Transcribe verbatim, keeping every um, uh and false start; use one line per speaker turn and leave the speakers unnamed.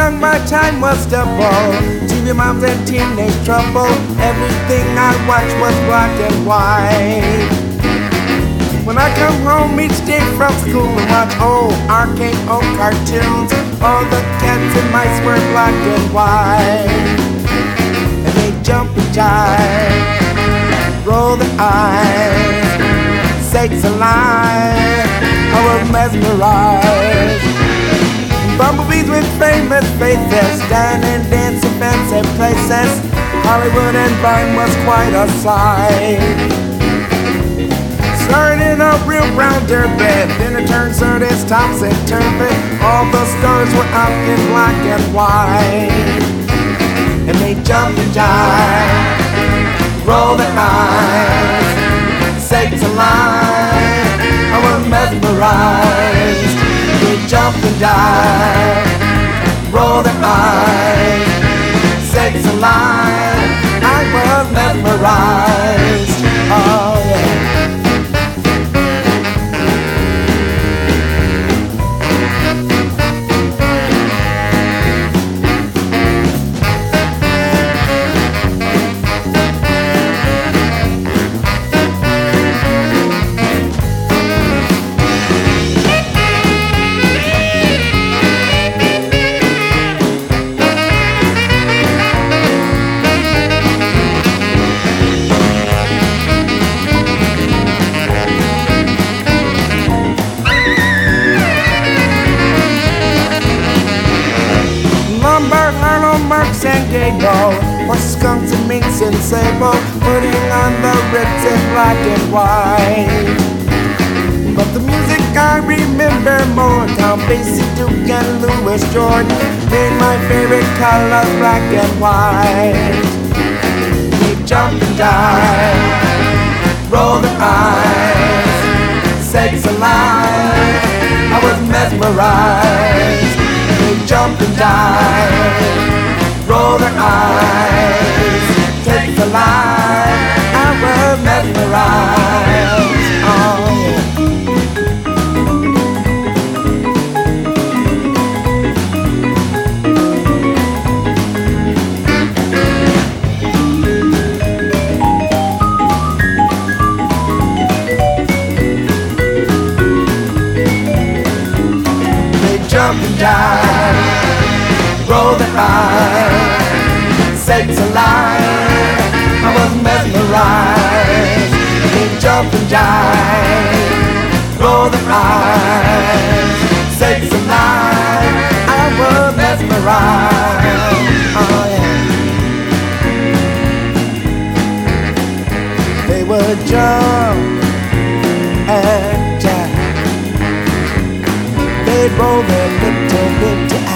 young, my time was double. T V moms and teenage trouble. Everything I watched was black and white. When I come home each day from school and watch old arcade old cartoons, all the cats and mice were black and white. And they jump and jive, roll their eyes, sakes alive, I was mesmerized. Bumblebees with famous faces, standing, dancing, fancy places. Hollywood and Vine was quite a sight. Started a real brown derby, then it turned so this topsy-turvy. All the stars were out in black and white. And they jumped and jive, rolled their eyes, sakes alive, I was mesmerized. They jumped and dive, roll their eyes, sakes alive, I was mesmerized. Oh yeah. Marks and Gable, or skunks and minks and sable, putting on the Ritz in black and white. But the music I remember more, Tom Basie, Duke and Louis Jordan, made my favorite colors black and white. They jump and dive, roll their eyes, sakes alive, I was mesmerized. They jump and dive, roll their eyes, take the light, I was mesmerized. Oh, they jump and dive, roll their eyes, sakes alive, I was mesmerized. They jump and jive, roll their eyes, sakes alive, I was mesmerized. Oh yeah. They would jump and jive, they'd roll their little, little eyes.